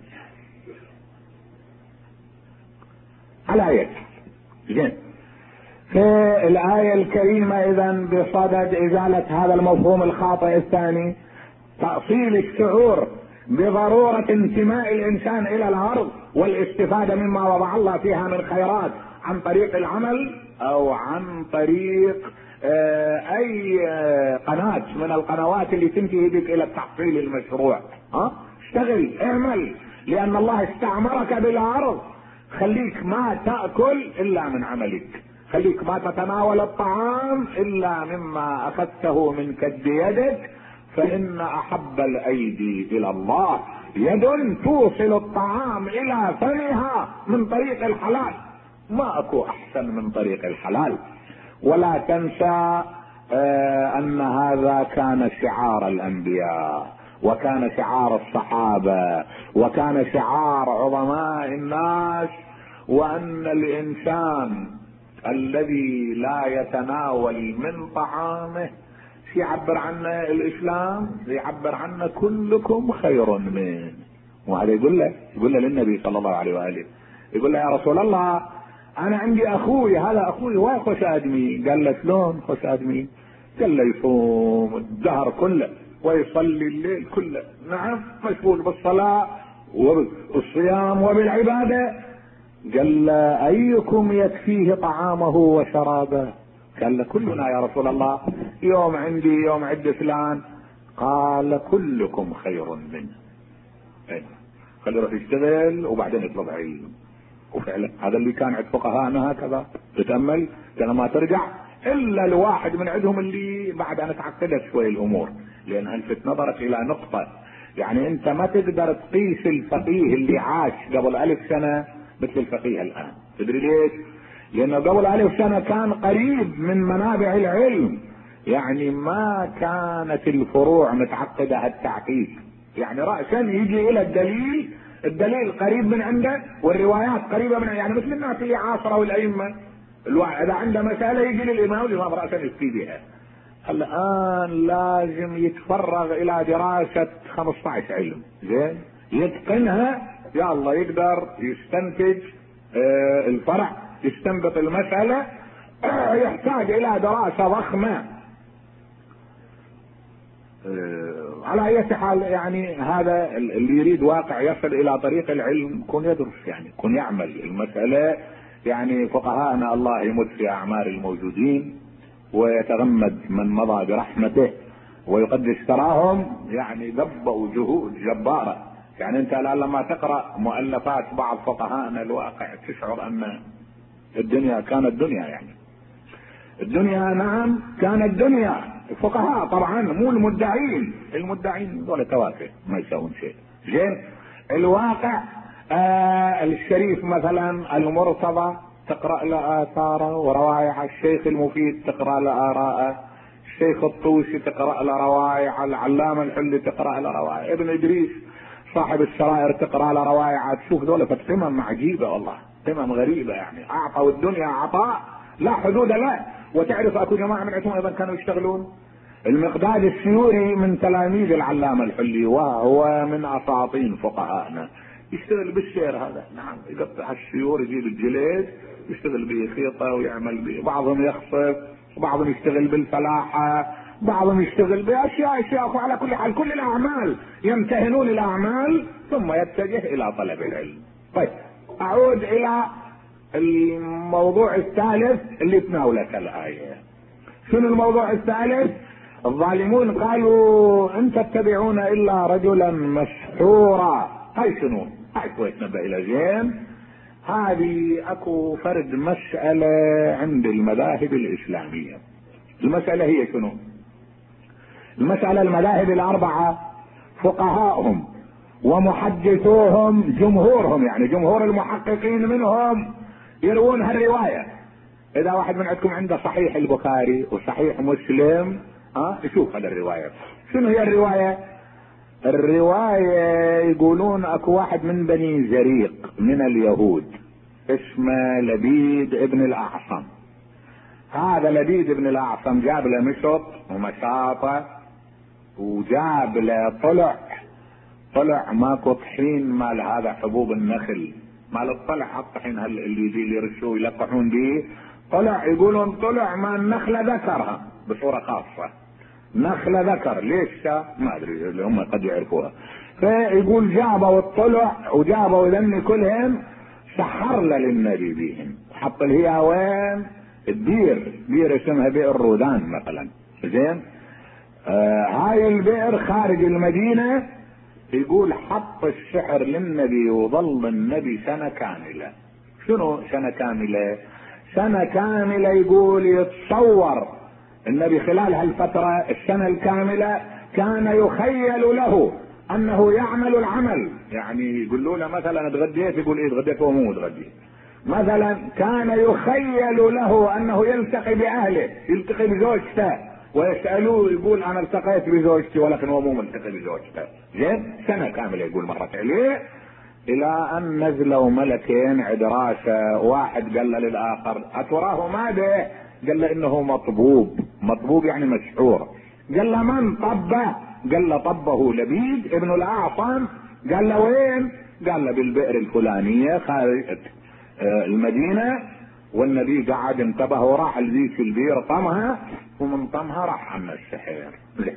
على اية زين، في الآية الكريمة اذا بصدد ازالة هذا المفهوم الخاطئ الثاني، تأصيل الشعور بضرورة انتماء الانسان الى الارض والاستفادة مما وضع الله فيها من خيرات عن طريق العمل او عن طريق اي قناة من القنوات اللي تنتهي بك الى التحصيل المشروع. ها اشتغل اعمل، لان الله استعمرك بالارض، خليك ما تأكل الا من عملك، خليك ما تتناول الطعام الا مما اخذته من كد يدك، فان احب الايدي الى الله يد توصل الطعام الى فمها من طريق الحلال، ما اكو احسن من طريق الحلال. ولا تنسى آه ان هذا كان شعار الانبياء، وكان شعار الصحابة، وكان شعار عظماء الناس، وان الانسان الذي لا يتناول من طعامه يعبر عنه الاسلام، يعبر عنه كلكم خير منه. وهذا يقول له يقول له للنبي صلى الله عليه واله، يقول له يا رسول الله انا عندي اخوي، هذا اخوي وين خوش ادمي؟ قال له شلون خوش ادمي؟ قال له يصوم الدهر كله ويصلي الليل كله، نعم مشغول بالصلاة وبالصيام وبالعبادة. قال له ايكم يكفيه طعامه وشرابه؟ قال له كلنا يا رسول الله، يوم عندي يوم عند فلان. قال كلكم خير منه، خلي يروح يشتغل وبعدين يطلب علم. وفعلا هذا اللي كان عند فقهاءنا هكذا، تتأمل كان ما ترجع الا الواحد من عندهم اللي بعد ان تعقدت شوي الامور، لانها لفت نظرك الى نقطة، يعني انت ما تقدر تقيس الفقيه اللي عاش قبل الف سنة مثل الفقيه الان. تدري ليش؟ لانه قبل الف سنة كان قريب من منابع العلم، يعني ما كانت الفروع متعقدة هالتعقيد. يعني رأسا يجي الى الدليل، الدليل قريب من عنده والروايات قريبة من، يعني مثل الناس اللي عاصروا الائمة، اذا عنده مسألة يجي للامام والامام رأسا يفتي بها. الان لازم يتفرغ الى دراسة خمسة عشر علم زين يتقنها، يا الله يقدر يستنتج آه الفرع، يستنبط المسألة، آه يحتاج الى دراسة ضخمة. آه على اي حال يعني هذا اللي يريد واقع يصل الى طريق العلم يكون يدرس، يعني يكون يعمل المسألة. يعني فقهاءنا الله يمد في اعمار الموجودين ويتغمد من مضى برحمته ويقدس ثراهم، يعني ذبوا جهود جبارة. يعني انت الان لما تقرأ مؤلفات بعض فقهاءنا الواقع تشعر ان الدنيا كانت دنيا، يعني الدنيا نعم كانت دنيا. الفقهاء طبعا مو المدعين، المدعين دول توافه ما يسوون شيء. زين الواقع آه الشريف مثلا المرتضى تقرأ له آثاره وروايع، الشيخ المفيد تقرأ له آراءه، الشيخ الطوسي تقرأ له روايع، العلامة الحلي تقرأ له روايع، ابن إدريس صاحب السرائر تقرأ له روايع. تشوف دولة قمم عجيبة والله، قمم غريبة، يعني أعطوا الدنيا عطاء لا حدود له. وتعرف أكو جماعة من عندهم أيضا كانوا يشتغلون، المقداد السيوري من تلاميذ العلامة الحلي وهو من أساطين فقهائنا، يشتغل بالشعر هذا. نعم يقطع السيور يجيب الجليد يشتغل به خيطة ويعمل به، بعضهم يخصف، بعضهم يشتغل بالفلاحة، بعضهم يشتغل بأشياء أشياء. وعلى كل حال كل الأعمال يمتهنون الأعمال ثم يتجه إلى طلب العلم. طيب أعود إلى الموضوع الثالث اللي تناولت الآية. شنو الموضوع الثالث؟ الظالمون قالوا ان تتبعون الا رجلا مسحورا. هاي شنو؟ هاي كويس نبه الى زين. هذه اكو فرد مسألة عند المذاهب الاسلامية. المسألة هي شنو؟ المسألة المذاهب الاربعة فقهاءهم ومحدثوهم جمهورهم، يعني جمهور المحققين منهم يروون هالرواية. اذا واحد من عندكم عنده صحيح البخاري وصحيح مسلم ها أه؟ يشوف هذا الرواية. شنو هي الرواية؟ الرواية يقولون اكو واحد من بني زريق من اليهود اسمه لبيد ابن الاعصم. هذا لبيد ابن الاعصم جاب له مشط ومشاطة وجاب له طلع، طلع ماكو طحين مال هذا حبوب النخل مال الطلع، الطحين اللي يجي يرشوه يلقحون به، طلع يقولون طلع ما النخلة ذكرها بصورة خاصة، نخلة ذكر. ليش ما ادري اللي هم قد يعرفوها. فيقول جابوا الطلع وجابوا ذني كلهم، سحر له للنبي بيهم، حط الهيا وين؟ الدير، دير اسمها بئر رودان مثلا. زين آه هاي البئر خارج المدينة. يقول حط السحر للنبي وظل النبي سنة كاملة. شنو سنة كاملة؟ سنة كاملة يقول يتصور النبي خلال هالفترة السنة الكاملة كان يخيل له انه يعمل العمل. يعني يقولوا له مثلا اتغديت، يقول ايه اتغديت وهو مو اتغديت. مثلا كان يخيل له انه يلتقي باهله، يلتقي بزوجته ويسألوه يقول انا التقيت بزوجتي ولكن هو مو ملتقي بزوجته. زين سنة كاملة يقول مرت عليه، الى ان نزلوا ملكين عدراسة. واحد قال له للاخر اتراه ماذا؟ قال له انه مطبوب. مطبوب يعني مسحور. قال له من طبه؟ قال له طبه لبيد ابن الاعصم. قال له وين؟ قال له بالبئر الفلانية خارج المدينة. والنبي قعد انتبه وراح لذيك البئر طمها، ومن طمها راح عن السحر.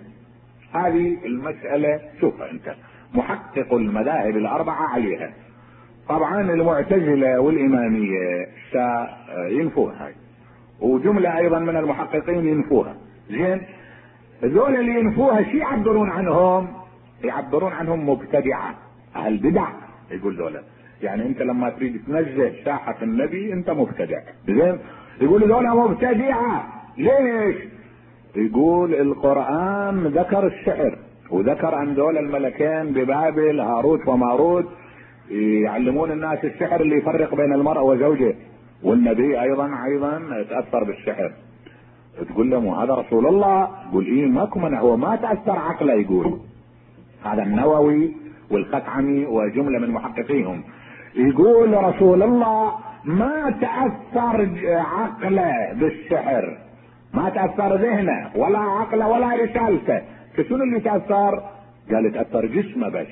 هذه المسألة شوفها انت محقق المذاهب الاربعة عليها. طبعا المعتزلة والامامية سينفوها هاي، وجملة ايضا من المحققين ينفوها. زين ذول اللي ينفوها شي يعبرون عنهم؟ يعبرون عنهم مبتدعة، اهل بدع. يقول ذولا يعني انت لما تريد تنزه ساحة النبي انت مبتدع. زين يقول ذولا مبتدعة. ليش؟ يقول القرآن ذكر السحر وذكر ان ذول الملكين ببابل هاروت وماروت يعلمون الناس السحر اللي يفرق بين المرأة وزوجه، والنبي ايضا ايضا تأثر بالسحر. تقول له هذا رسول الله؟ يقول ايه ماكو منع، هو ما تأثر عقله. يقول هذا النووي والخثعمي وجملة من محققيهم. يقول رسول الله ما تأثر عقله بالسحر، ما تأثر ذهنه ولا عقله ولا رسالته. شنو اللي تأثر؟ قال تأثر جسمه بس.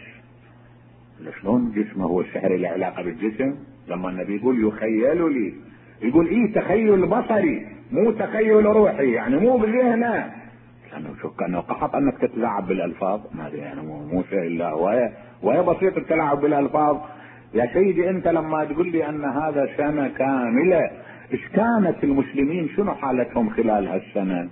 شلون جسمه؟ هو السحر له علاقة بالجسم؟ لما النبي يقول يخيل لي، يقول ايه تخيل بصري مو تخيل روحي، يعني مو بذهنه. لانه شو كانه قحط انك تتلاعب بالالفاظ، ما ادري يعني مو شيء الا وهي وهي بسيط التلاعب بالالفاظ. يا سيدي انت لما تقول لي ان هذا سنة كاملة، ايش كانت المسلمين شنو حالتهم خلال هالسنة؟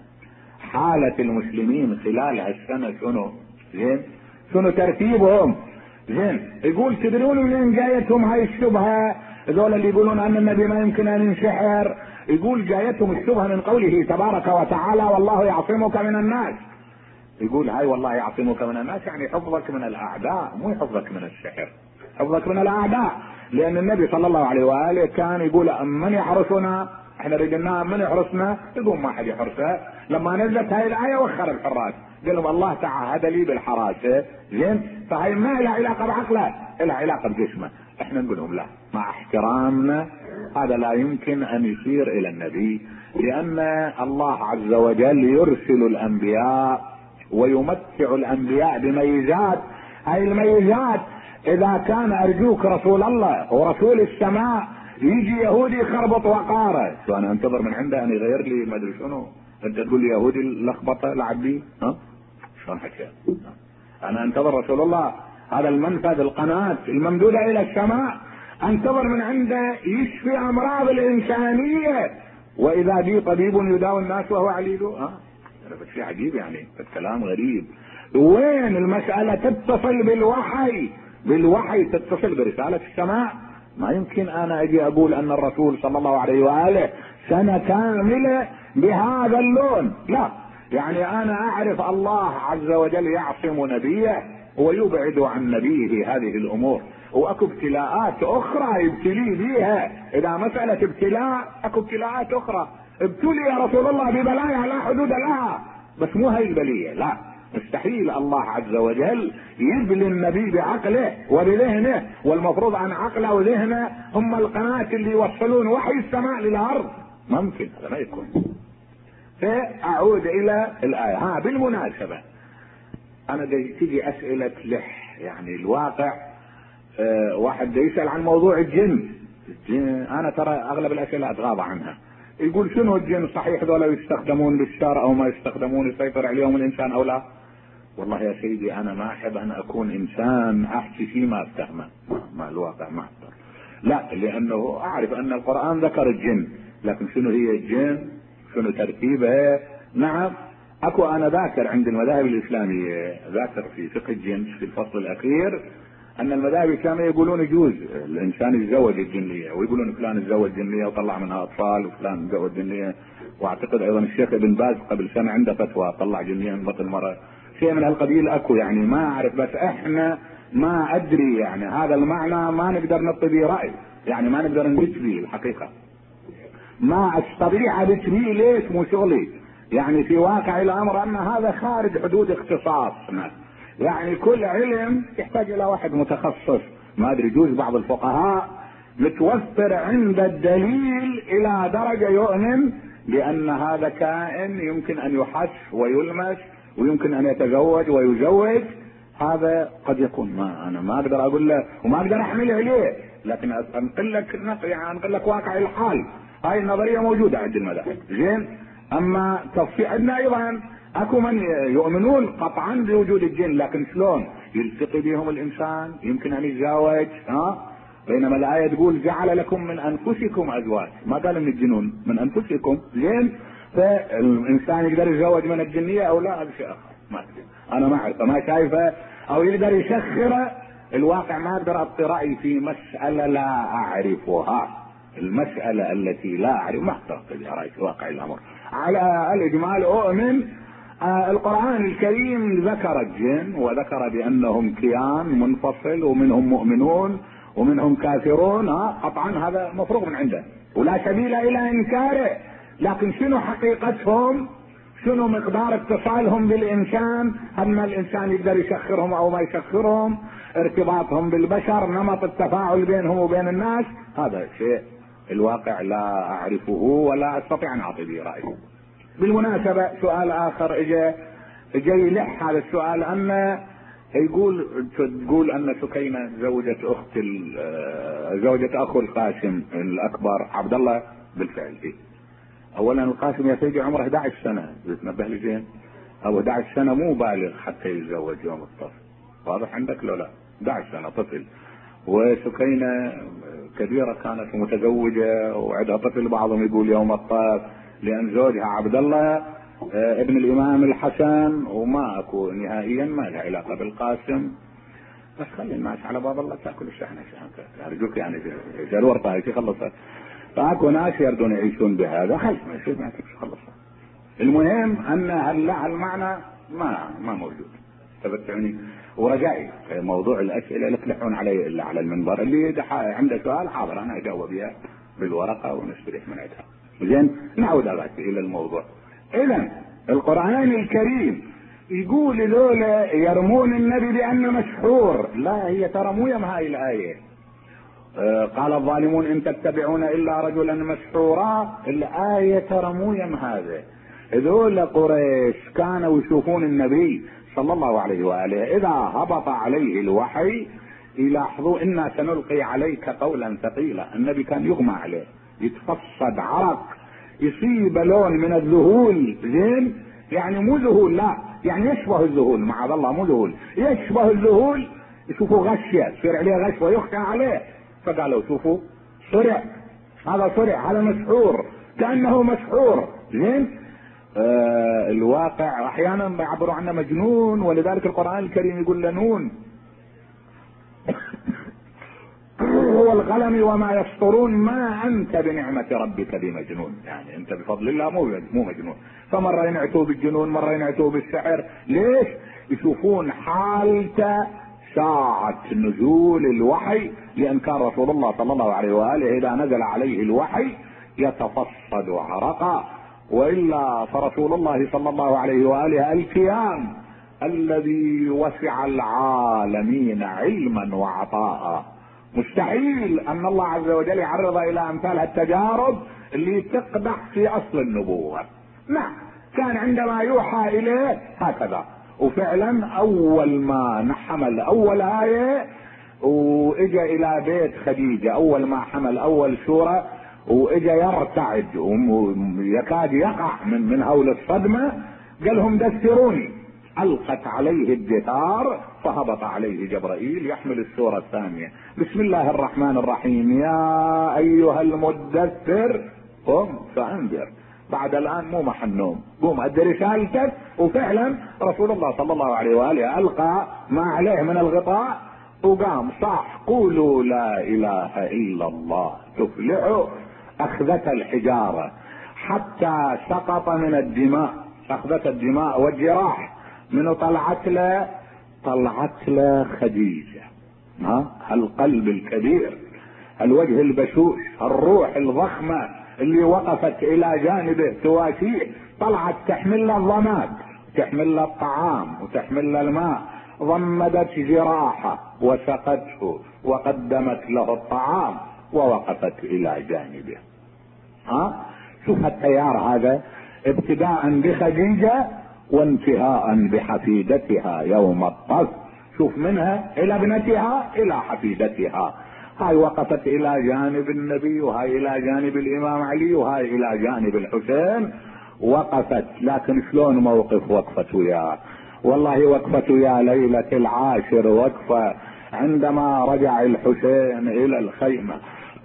حالة المسلمين خلال هالسنة شنو؟ زين شنو ترتيبهم؟ زين يقول تدرون منين جايتهم هاي الشبهة؟ ذول اللي يقولون ان النبي ما يمكن ان ينسحر، يقول جايتهم الشبهة من قوله تبارك وتعالى والله يعصمك من الناس. يقول هاي والله يعصمك من الناس يعني حفظك من الاعداء، مو يحفظك من السحر، حفظك من الاعداء. لان النبي صلى الله عليه واله كان يقول من يحرسنا؟ احنا رجلنا من يحرسنا؟ يقول ما حد يحرسه. لما نزلت هاي الايه وخر الحراس، قال لهم الله تعهد لي بالحراسه. زين فهي ما لها علاقه بعقله، لها علاقه بجسمه. احنا نقول لهم لا، مع احترامنا هذا لا يمكن ان يشير الى النبي، لان الله عز وجل يرسل الانبياء ويمتع الانبياء بميزات. هاي الميزات اذا كان ارجوك رسول الله ورسول السماء يجي يهودي يخربط وقاره، شو انا انتظر من عنده ان يغير لي ما ادري شنو؟ انت تقول لي يهودي لخبطه لعب بي؟ ها شلون حكي؟ انا انتظر رسول الله هذا المنفذ القناه الممدوده الى السماء، انتظر من عنده يشفي امراض الانسانيه. واذا بي طبيب يداوي الناس وهو عليل. ها بس شيء عجيب يعني، الكلام غريب. وين المساله تتصل بالوحي؟ بالوحي تتصل برساله السماء. ما يمكن انا اجي اقول ان الرسول صلى الله عليه واله سنه كامله بهذا اللون، لا. يعني انا اعرف الله عز وجل يعصم نبيه ويبعد عن نبيه هذه الامور، واكو ابتلاءات اخرى يبتلي بيها. اذا مساله ابتلاء اكو ابتلاءات اخرى. ابتلي يا رسول الله ببلايا لا حدود لها، بس مو هاي البليه، لا. مستحيل الله عز وجل يبلي النبي بعقله وبذهنه، والمفروض عن عقله وذهنه هم القناة اللي يوصلون وحي السماء للارض. ممكن هذا ما يكون. فاعود الى الايه. ها بالمناسبة انا تيجي اسئلة لح، يعني الواقع اه واحد يسأل عن موضوع الجن. الجن انا ترى اغلب الاسئلة اتغاضى عنها. يقول شنو الجن؟ صحيح ذولا يستخدمون بالشر او ما يستخدمون، يسيطر عليهم الانسان او لا؟ والله يا سيدي انا ما احب ان اكون انسان احكي فيه ما افتهمه، ما الواقع ما اقدر. لا، لانه اعرف ان القرآن ذكر الجن، لكن شنو هي الجن؟ شنو ترتيبها؟ نعم اكو انا ذاكر عند المذاهب الاسلامية، ذاكر في فقه الجن في الفصل الاخير ان المذاهب الاسلامية يقولون يجوز الانسان يتزوج الجنية، ويقولون فلان تزوج جنية وطلع منها اطفال، وفلان تزوج جنية. واعتقد ايضا الشيخ ابن باز قبل سنة عنده فتوى طلع جنية من بطن المرأة، شيء من هالقبيل اكو. يعني ما اعرف، بس احنا ما ادري يعني هذا المعنى ما نقدر نعطي به راي، يعني ما نقدر نبت به الحقيقة، ما استطيع ابت به. ليش؟ مو شغلي. يعني في واقع الامر ان هذا خارج حدود اختصاصنا، يعني كل علم يحتاج الى واحد متخصص. ما ادري يجوز بعض الفقهاء متوفر عند الدليل الى درجة يؤمن بان هذا كائن يمكن ان يحس ويلمس ويمكن ان يتزوج ويزوج. هذا قد يكون، ما انا ما اقدر اقول له وما اقدر احمل عليه، لكن انقل لك يعني انقل لك واقع الحال. هاي النظريه موجوده عند المذاهب. زين اما تفصيل عندنا ايضا اكو من يؤمنون قطعا بوجود الجن، لكن شلون يلتقي بهم الانسان؟ يمكن ان يتزوج، ها؟ بينما الايه تقول جعل لكم من انفسكم ازواج، ما قال من الجنون، من انفسكم. زين فالانسان يقدر يتزوج من الجنيه او لا؟ هذا شيء اخر، ما ادري انا ما اعرفه ما شايفه، او يقدر يسخره. الواقع ما اقدر اعطي راي في مساله لا اعرفها، المساله التي لا اعرف ما اقدر اعطي راي في واقع الامر. على الاجمال اؤمن آه القرآن الكريم ذكر الجن وذكر بانهم كيان منفصل، ومنهم مؤمنون ومنهم كافرون. ها قطعا هذا مفروغ من عنده ولا سبيل الى انكاره، لكن شنو حقيقتهم؟ شنو مقدار اتصالهم بالإنسان، هل الإنسان يقدر يسخرهم أو ما يسخرهم، ارتباطهم بالبشر، نمط التفاعل بينهم وبين الناس. هذا شيء الواقع لا أعرفه ولا أستطيع أن أعطي به رأي. بالمناسبة سؤال آخر اجى اجى يلح هذا السؤال، أن يقول تقول أن سكينة زوجة أخت زوجة أخو القاسم الأكبر عبد الله. بالفعل إيه؟ أولا القاسم يا سيدي عمره أحد عشر سنة، تنبه لي زين، أو أحد عشر سنة مو بالغ حتى يتزوج يوم الطفل، واضح عندك لو لا؟ أحد عشر سنة طفل. وسكينة كبيرة كانت متزوجة وعندها طفل، بعضهم يقول يوم الطفل، لأن زوجها عبد الله ابن الإمام الحسن، وما أكو نهائيا ما لها علاقة بالقاسم. بس خلي الناس على باب الله تأكل الشحنة شحنة أرجوك، يعني جل ورطة هيك خلصت. فأكو ناس يردون يعيشون بهذا، خلص ما يصير ما خلصت. المهم أن هلا المعنى ما ما موجود. تبتعني ورجائي موضوع الأسئلة لا تلحون علي إلا على المنبر، اللي عنده سؤال حاضر أنا أجاوب بها بالورقة ونستريح من عندها. زين نعود إلى الموضوع. إذن القرآن الكريم يقول ذولا يرمون النبي بأنه مسحور. لا، هي ترى مو يم هاي الآية. آه قال الظالمون إن تتبعون إلا رجلا مسحورا. الآية ترى مو يم هذا. ذولا قريش كانوا يشوفون النبي صلى الله عليه وآله إذا هبط عليه الوحي يلاحظوا إنا سنلقي عليك قولا ثقيلا. النبي كان يغمى عليه، يتفصد عرق، يصيب لون من الذهول. زين، يعني مو ذهول، لا يعني يشبه الذهول، معاذ الله مو ذهول، يشبه الذهول. يشوفوا غشية يصير عليه غش ويخشى عليه، فقالوا شوفوا صرع، هذا صرع، هذا مسحور، كأنه مسحور. زين، آه الواقع احيانا بيعبروا عنه مجنون، ولذلك القرآن الكريم يقول لنون هو القلم وما يسطرون ما انت بنعمة ربك بمجنون. يعني انت بفضل الله مو مو مجنون. فمرة ينعتوا بالجنون، مرة ينعتوا بالسحر. ليش؟ يشوفون حالته ساعة نزول الوحي، لان كان رسول الله صلى الله عليه وآله اذا نزل عليه الوحي يتفصد عرقا، والا فرسول الله صلى الله عليه وآله الكيان الذي وسع العالمين علما وعطاء. مستحيل ان الله عز وجل يعرض الى امثال التجارب اللي تقدح في اصل النبوة. نعم، كان عندما يوحى اليه هكذا. وفعلا اول ما نحمل اول آية واجا الى بيت خديجة، اول ما حمل اول سورة واجا يرتعد ويكاد يقع من من هول الصدمة، قال لهم دثروني. القت عليه الدثار فهبط عليه جبرائيل يحمل السورة الثانية. بسم الله الرحمن الرحيم، يا ايها المدثر قم فانذر. بعد الان مو محل نوم، قوم ادي رسالتك. وفعلا رسول الله صلى الله عليه واله القى ما عليه من الغطاء وقام صاح قولوا لا اله الا الله تفلحوا. اخذت الحجارة حتى سقط من الدماء، اخذت الدماء والجراح. منو طلعت له؟ طلعت له خديجة. ها القلب الكبير، الوجه البشوش، الروح الضخمة اللي وقفت الى جانبه تواسيه، طلعت تحمل له الضماد، تحمل له الطعام وتحمل له الماء. ضمدت جراحه وسقته وقدمت له الطعام ووقفت الى جانبه. ها شوف التيار هذا، ابتداء بخديجة وانتهاء بحفيدتها يوم الطف. شوف منها الى ابنتها الى حفيدتها. هاي وقفت الى جانب النبي، وهاي الى جانب الامام علي، وهاي الى جانب الحسين. وقفت، لكن شلون موقف وقفت وياه؟ والله وقفت وياه ليلة العاشر وقفة عندما رجع الحسين الى الخيمة.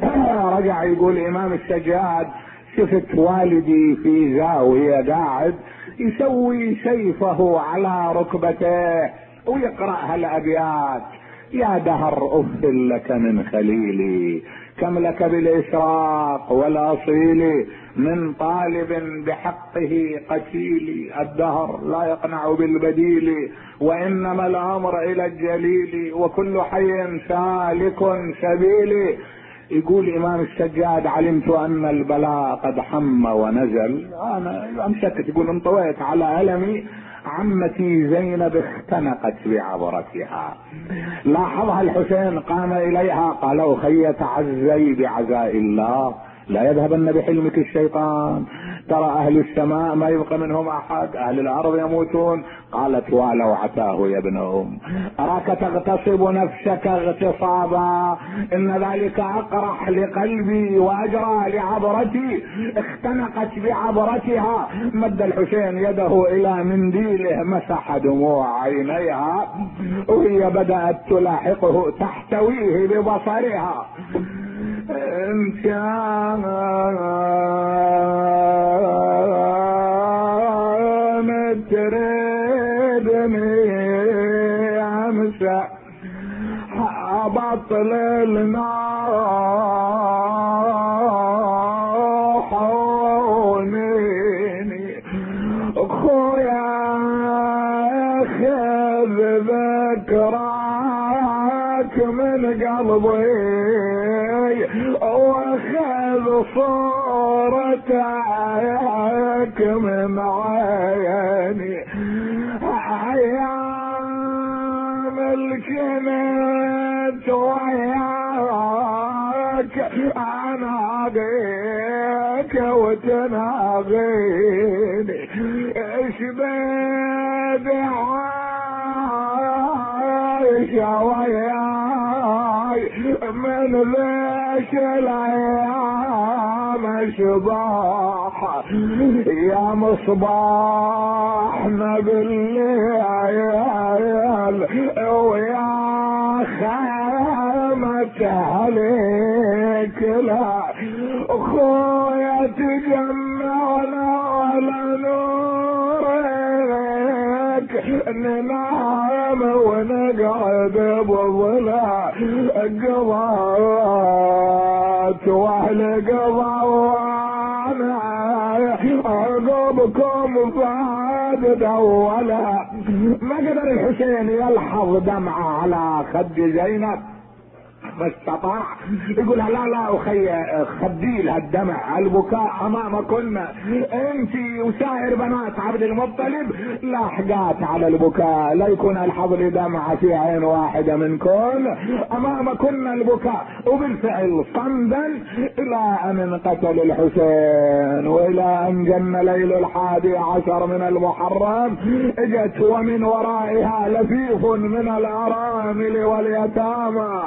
رجع يقول امام السجاد شفت والدي في زاوية قاعد يسوي سيفه على ركبته ويقرأ هالابيات: يا دهر افل لك من خليلي، كم لك بالاشراق والاصيل، من طالب بحقه قتيل، الدهر لا يقنع بالبديل، وانما الامر الى الجليل، وكل حي سالك سبيل. يقول امام السجاد علمت ان البلاء قد حم ونزل، انا امسكت، يقول انطويت على المي، عمتي زينب اختنقت بعبرتها. لاحظها الحسين قام اليها قال اخي تعزي بعزاء الله، لا يذهبن بحلمك الشيطان، ترى اهل السماء ما يبقى منهم احد، اهل الارض يموتون. قالت ولو عتاه يا ابن ام، اراك تغتصب نفسك اغتصابا، ان ذلك اقرح لقلبي واجرى لعبرتي. اختنقت بعبرتها، مد الحسين يده الى منديله مسح دموع عينيها، وهي بدأت تلاحقه تحتويه ببصرها. إن كانت تريدني أمسح بطل النار حونيني، خويا خذ ذكراك من قلبي واخذ صورتك من عيني، ايام الكنت وياك اناغيك وتناغيني، ايش بدي عايش وياي من ليش الايام صباح يا مصباحنا بالليل ويا خيمة عليك، لا اخويا تجمعنا على نورك، ننام ونقعد بظلال قضات واهل قضاوانا عقوبكم فاد دولا. ما قدر الحسين يلحظ دمعة على خد زينب، ما استطاع يقول لا لا اخي خدي لها الدمع، البكاء امامكن انت وسائر بنات عبد المطلب لاحقات على البكاء، لا يكون الحظ دمعة في عين واحدة منكن، امامكن البكاء. وبالفعل صمدا الى ان انقتل الحسين، والى ان جن ليل الحادي عشر من المحرم، اجت ومن ورائها لفيف من الارامل واليتامى.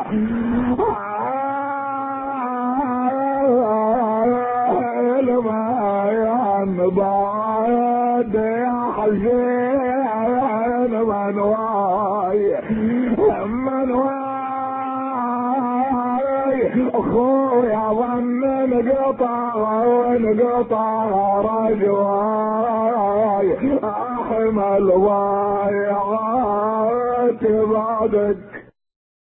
لما ينبعد يا حسين من واي من واي اخويا ظن انقطع وانقطع رجواي، احمل ضايعات بعدك